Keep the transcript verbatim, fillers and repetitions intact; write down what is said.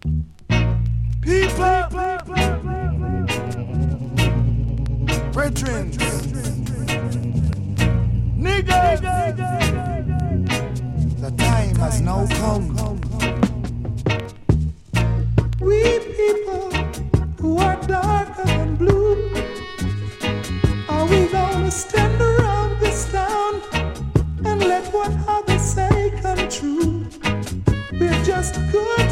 People, brethren, niggas, the time has now come. We people who are darker than blue, are we gonna stand around this town and let what others say come true? We're just good